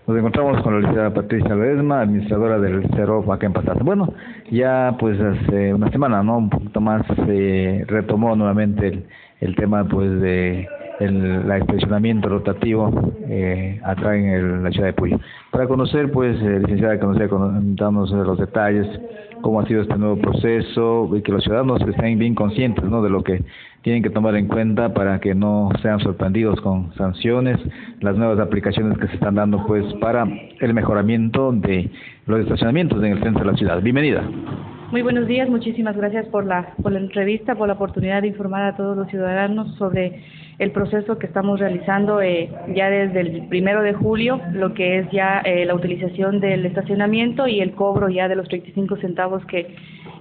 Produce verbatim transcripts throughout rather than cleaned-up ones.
Nos encontramos con la licenciada Patricia Ledesma, administradora del CEROP acá en Pastaza. Bueno, ya pues hace una semana, ¿no? Un poquito más eh, retomó nuevamente el, el tema pues de el la estacionamiento rotativo eh, acá en el, la ciudad de Puyo. Para conocer, pues, eh, licenciada, que nos haya contarnos los detalles, cómo ha sido este nuevo proceso y que los ciudadanos estén bien conscientes, ¿no?, de lo que tienen que tomar en cuenta para que no sean sorprendidos con sanciones, las nuevas aplicaciones que se están dando pues para el mejoramiento de los estacionamientos en el centro de la ciudad. Bienvenida. Muy buenos días, muchísimas gracias por la, por la entrevista, por la oportunidad de informar a todos los ciudadanos sobre el proceso que estamos realizando eh, ya desde el primero de julio, lo que es ya eh, la utilización del estacionamiento y el cobro ya de los treinta y cinco centavos que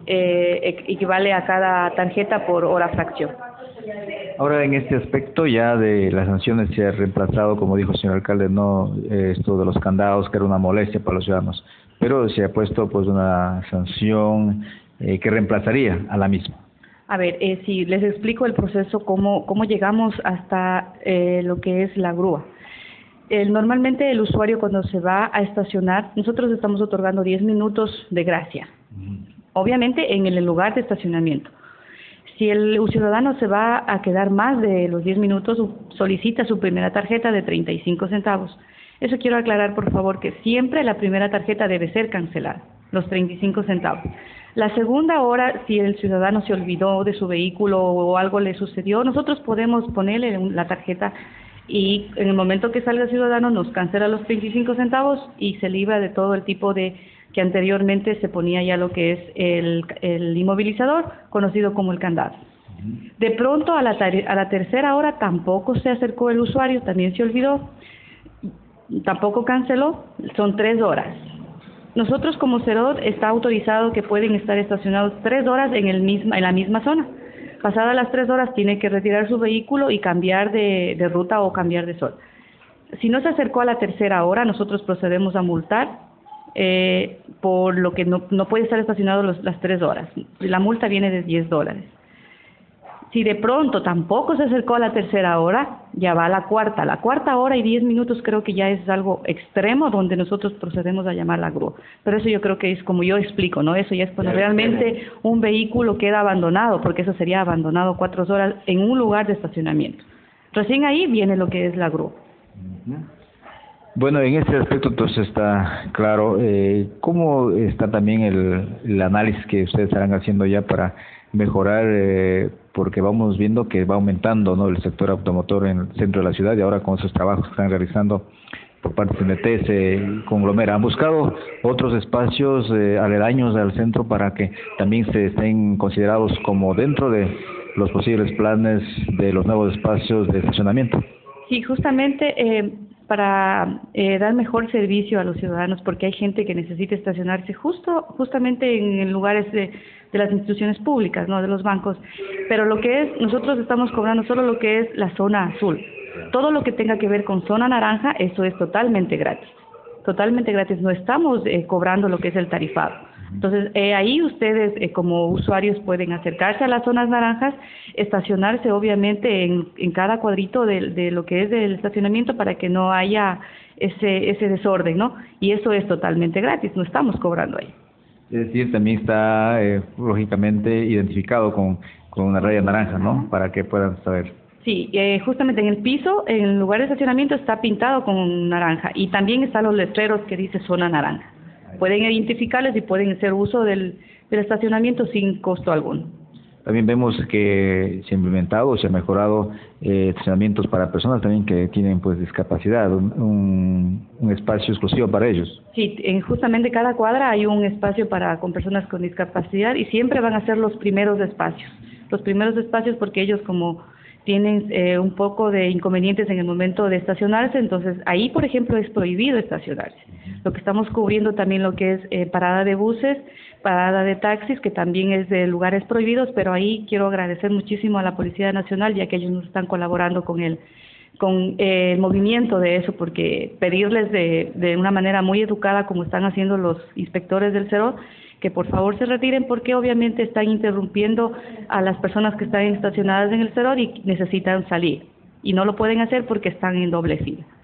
eh, equivale a cada tarjeta por hora fracción. Ahora, en este aspecto ya de las sanciones se ha reemplazado, como dijo el señor alcalde, no eh, esto de los candados, que era una molestia para los ciudadanos, pero se ha puesto pues una sanción eh, que reemplazaría a la misma. A ver, eh, si les explico el proceso, cómo, cómo llegamos hasta eh, lo que es la grúa. El, normalmente el usuario cuando se va a estacionar, nosotros estamos otorgando diez minutos de gracia, obviamente en el lugar de estacionamiento. Si el ciudadano se va a quedar más de los diez minutos, solicita su primera tarjeta de treinta y cinco centavos. Eso quiero aclarar, por favor, que siempre la primera tarjeta debe ser cancelada, los treinta y cinco centavos. La segunda hora, si el ciudadano se olvidó de su vehículo o algo le sucedió, nosotros podemos ponerle la tarjeta y en el momento que salga el ciudadano nos cancela los treinta y cinco centavos y se libra de todo el tipo de que anteriormente se ponía ya lo que es el, el inmovilizador, conocido como el candado. De pronto, a la, a la tercera hora tampoco se acercó el usuario, también se olvidó, tampoco canceló, son tres horas. Nosotros como CEROP está autorizado que pueden estar estacionados tres horas en, el misma, en la misma zona. Pasadas las tres horas tiene que retirar su vehículo y cambiar de, de ruta o cambiar de sol. Si no se acercó a la tercera hora, nosotros procedemos a multar Eh, por lo que no, no puede estar estacionado los, las tres horas. La multa viene de diez dólares. Si de pronto tampoco se acercó a la tercera hora, ya va a la cuarta. La cuarta hora y diez minutos creo que ya es algo extremo donde nosotros procedemos a llamar la grúa. Pero eso yo creo que es como yo explico, ¿no? Eso ya es cuando realmente un vehículo queda abandonado, porque eso sería abandonado cuatro horas en un lugar de estacionamiento. Recién ahí viene lo que es la grúa. Bueno, en este aspecto entonces está claro. Eh, ¿Cómo está también el, el análisis que ustedes estarán haciendo ya para mejorar? Eh, porque vamos viendo que va aumentando, ¿no?, el sector automotor en el centro de la ciudad y ahora con esos trabajos que están realizando por parte de C N T se conglomera. ¿Han buscado otros espacios eh, aledaños al centro para que también se estén considerados como dentro de los posibles planes de los nuevos espacios de estacionamiento? Sí, justamente eh, para eh, dar mejor servicio a los ciudadanos, porque hay gente que necesita estacionarse justo justamente en lugares de, de las instituciones públicas, no de los bancos, pero lo que es, nosotros estamos cobrando solo lo que es la zona azul. Todo lo que tenga que ver con zona naranja, eso es totalmente gratis, totalmente gratis, no estamos eh, cobrando lo que es el tarifado. Entonces, eh, ahí ustedes eh, como usuarios pueden acercarse a las zonas naranjas, estacionarse obviamente en, en cada cuadrito de, de lo que es el estacionamiento para que no haya ese, ese desorden, ¿no? Y eso es totalmente gratis, no estamos cobrando ahí. Es decir, también está eh, lógicamente identificado con, con una raya naranja, ¿no? Para que puedan saber. Sí, eh, justamente en el piso, en el lugar de estacionamiento está pintado con naranja y también están los letreros que dice zona naranja. Pueden identificarles y pueden hacer uso del, del estacionamiento sin costo alguno. También vemos que se ha implementado, se ha mejorado eh, estacionamientos para personas también que tienen pues discapacidad, un, un espacio exclusivo para ellos. Sí, en justamente cada cuadra hay un espacio para con personas con discapacidad y siempre van a ser los primeros espacios, los primeros espacios porque ellos como tienen eh, un poco de inconvenientes en el momento de estacionarse, entonces ahí, por ejemplo, es prohibido estacionarse. Lo que estamos cubriendo también lo que es eh, parada de buses, parada de taxis, que también es de lugares prohibidos, pero ahí quiero agradecer muchísimo a la Policía Nacional, ya que ellos nos están colaborando con el, con, eh, el movimiento de eso, porque pedirles de, de una manera muy educada, como están haciendo los inspectores del CEROP, que por favor se retiren porque obviamente están interrumpiendo a las personas que están estacionadas en el CEROP y necesitan salir. Y no lo pueden hacer porque están en doble fila.